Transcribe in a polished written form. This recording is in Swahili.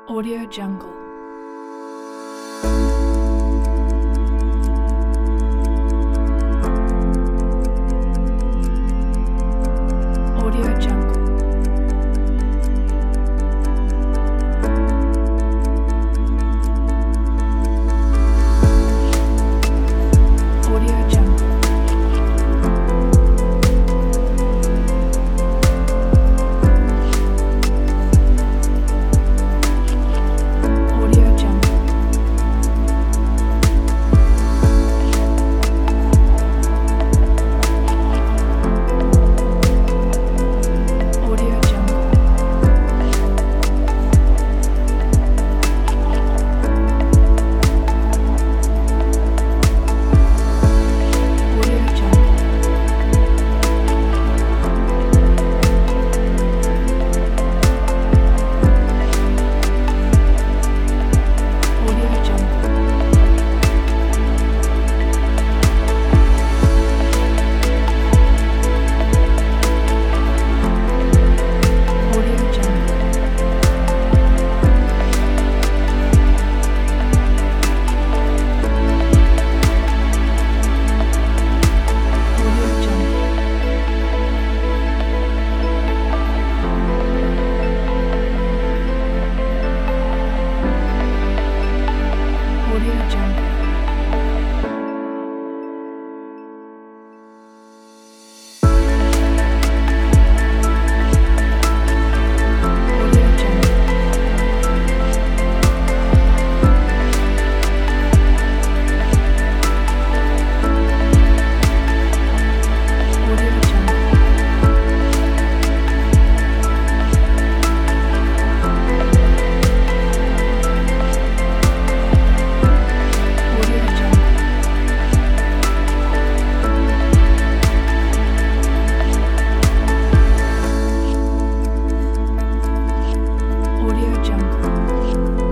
Audio Jungle. Audio Jungle. Audio Jungle. Audio Jungle. Audio Jungle. Audio Jungle. Audio Jungle. Audio Jungle. Audio Jungle. Audio Jungle. Audio Jungle. Audio Jungle. Audio Jungle. Audio Jungle.